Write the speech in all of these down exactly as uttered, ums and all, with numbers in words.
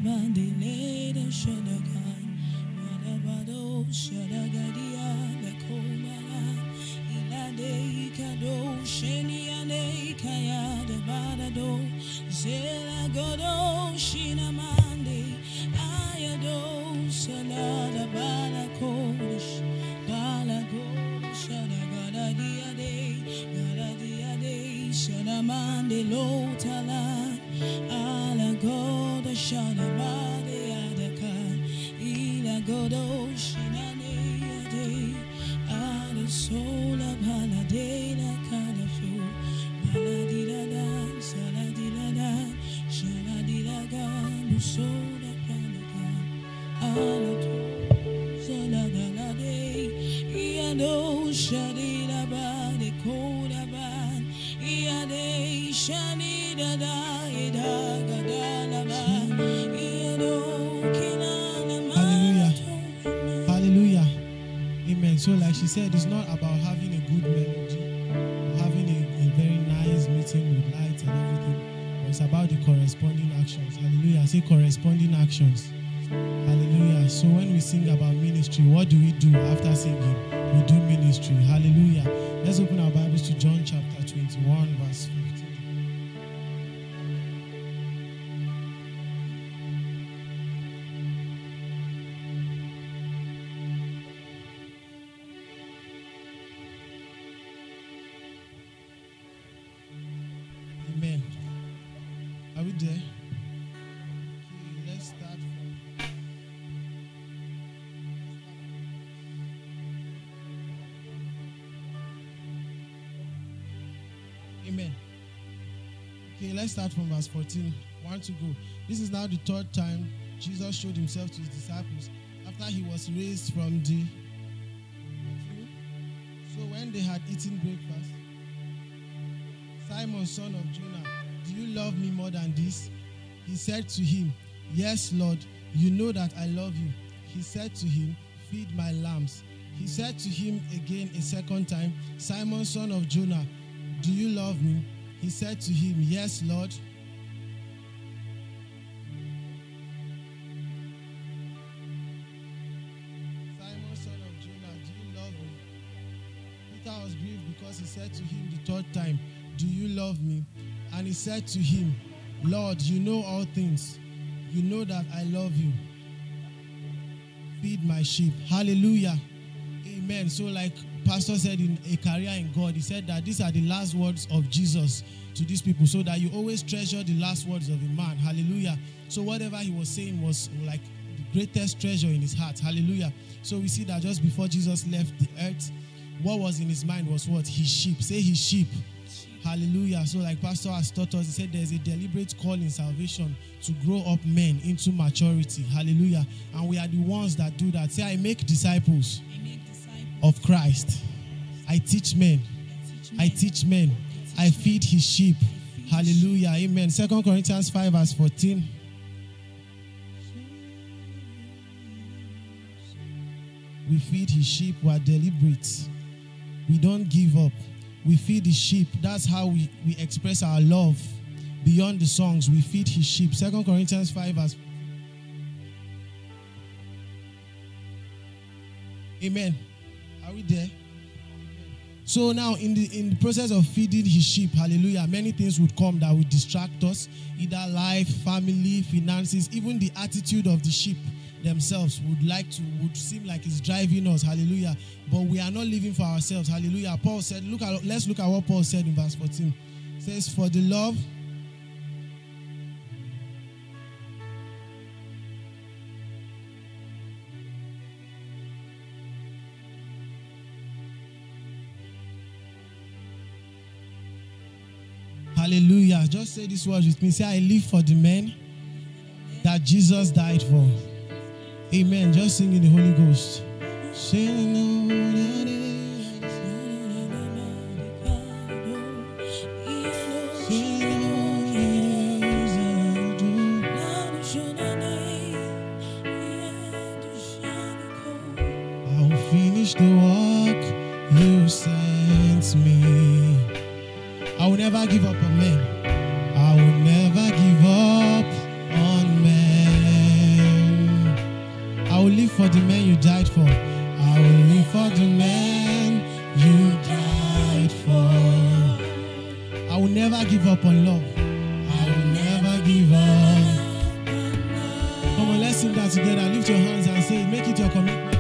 Bandileda Shadagan, Madabado Shadagadia, the Komala, Ilade Kado, Sheniane Kaya, the Badado, Zela Godo, Shinamande, Ayado, Salada Balakosh, Balakosh, Shadagada Diade, Gada Diade, Shadamande Lotala, Alagoda Shadabade Adakan, Ila Godo, Shinane Ade, Ada Sola Baladela Kadashu, Baladida, Saladida, Shaladilagan, Sola Panakan, Alato, Salagalade, Iado Shadida Bade Kodaban, Iade Shanida Ida Gadalaban, Iado Kinana. Hallelujah. Hallelujah. Amen. So like she said, it's not about having a good melody, or having a, a very nice meeting with lights and everything, but it's about the corresponding actions. Hallelujah. Say corresponding actions. Hallelujah. So when we sing about ministry, what do we do after singing? We do ministry. Hallelujah. Let's open our Bibles to John chapter twenty-one, verse fifteen. Amen. Are we there? Okay, let's start from. Amen. Okay, let's start from verse fourteen. One to go. This is now the third time Jesus showed himself to his disciples after he was raised from the. So when they had eaten breakfast, Simon, son of Jonah, do you love me more than this? He said to him, yes, Lord, you know that I love you. He said to him, feed my lambs. He said to him again a second time, Simon, son of Jonah, do you love me? He said to him, yes, Lord. Simon, son of Jonah, do you love me? Peter was grieved because he said to him the third time, do you love me? And he said to him, Lord, you know all things. You know that I love you. Feed my sheep. Hallelujah. Amen. So like Pastor said in A Career in God, he said that these are the last words of Jesus to these people, so that you always treasure the last words of a man. Hallelujah. So whatever he was saying was like the greatest treasure in his heart. Hallelujah. So we see that just before Jesus left the earth, what was in his mind was what? His sheep. Say his sheep. Hallelujah. So like Pastor has taught us, he said there's a deliberate call in salvation to grow up men into maturity. Hallelujah. And we are the ones that do that. Say, I make disciples, I make disciples of Christ. I teach men. I teach men. I feed his sheep. Hallelujah. Amen. Second Corinthians five verse fourteen. We feed his sheep. We are deliberate. We don't give up. We feed the sheep. That's how we, we express our love. Beyond the songs, we feed his sheep. Second Corinthians five verse. Amen. Are we there? So now in the in the process of feeding his sheep, hallelujah, many things would come that would distract us. Either life, family, finances, even the attitude of the sheep themselves would like to would seem like it's driving us, hallelujah. But we are not living for ourselves, hallelujah. Paul said, look at let's look at what Paul said in verse fourteen. It says, for the love hallelujah. Just say this word with me. Say, I live for the men that Jesus died for. Amen. Just sing in the Holy Ghost. I'll finish the work you sent me. I will never give up on men. I will never give up on men. love. I will never give up. Come on, let's sing that together. Lift your hands and say, make it your commitment.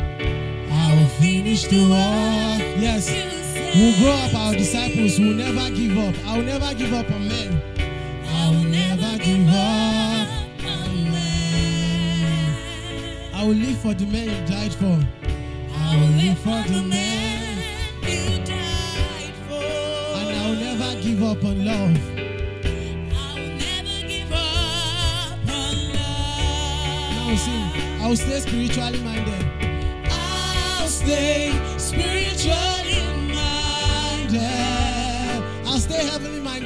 I will finish the work. Yes. We'll grow up our disciples. We'll never give up. I will never give up on men. I will never give up on men. I will live for the men you died for. I will live for the men you died for. And I will never give up on love. I will never give up on love. Now sing. I will stay spiritually minded. I'll stay spiritually minded. I'll stay heavenly minded.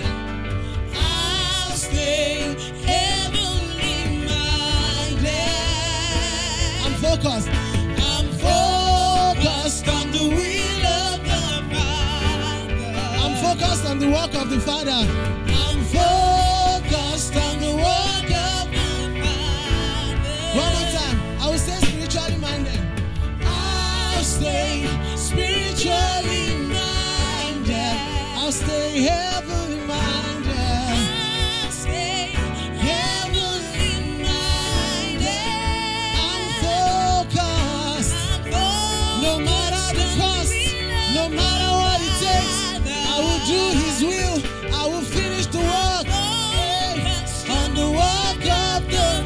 I'll stay heavenly minded. I'm focused. I'm focused on the will of the Father. I'm focused on the work of the Father. I'm focused on the work of the Father. One more time. I will stay spiritually minded. I'll stay spiritually minded. I'll stay heavenly minded. I'll stay heavenly minded. I'm focused. I'm No matter the cost, no matter what it takes, I will do His will. I will finish the work. Hey, on the work of the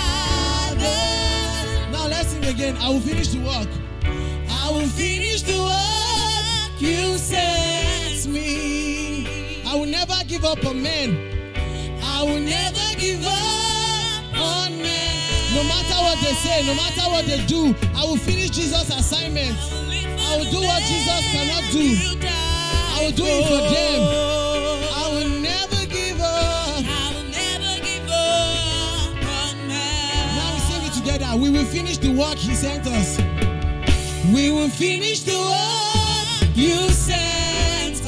Father. Now let's sing again. I will finish the work. I will finish the work you sent me. I will never give up on men. I will never give up on men. No matter what they say, no matter what they do, I will finish Jesus' assignment. I will do what Jesus cannot do. I will do it for them. I will never give up. I will never give up on men. Now we sing it together. We will finish the work He sent us. We will finish the work You sent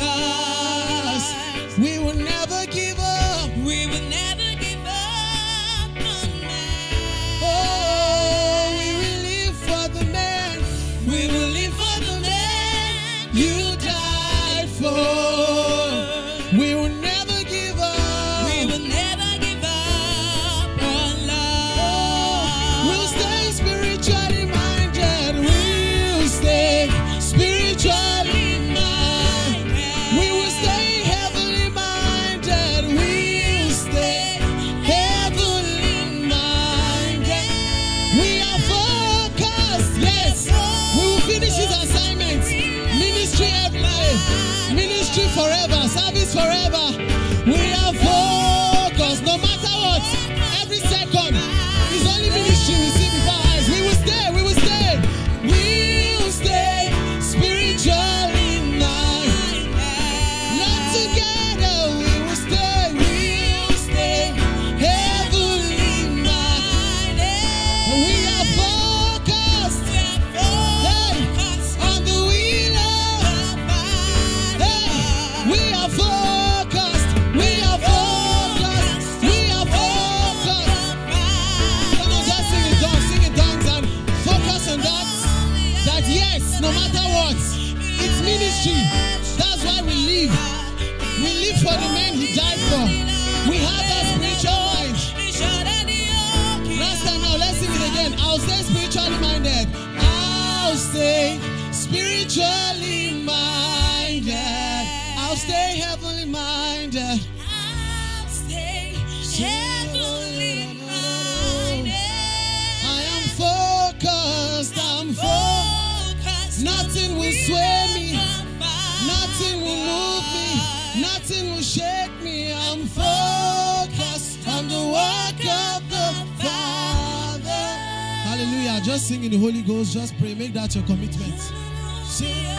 us. We will never give up. We will never give up on men. Oh, we will live for the man. We will live for the man You died for. We will never give up. We will never give up on love. We'll stay spiritually minded. We'll stay spiritually minded. We will stay heavenly minded. We'll stay heavenly minded. We are focused. Yes, we will finish His assignment. Ministry every day. Ministry forever. Service forever. We are focused. No matter what, every second is only ministry we see before our eyes. We will stay. We will stay. We will stay spiritually minded. Not together. We will stay. We will stay heavenly minded. We are focused. Hey, on the wheel of Hey, we are focused. We are focused. We are focused. Come on, just sing in tongues, sing in tongues, and focus on that. That yes, no matter what, it's ministry. That's why we live. We live for the men He died for. We have that spiritual mind. Last time now, let's sing it again. I'll stay spiritually minded. I'll stay spiritually minded. I'll stay heavenly minded. I'll stay heavenly minded. I am focused. I'm focused. Focused Nothing will sway me. Nothing will move me. Nothing. Nothing will shake me. I'm focused on the work of the Father. Hallelujah. Just sing in the Holy Ghost. Just pray. Make that your commitment. Sing.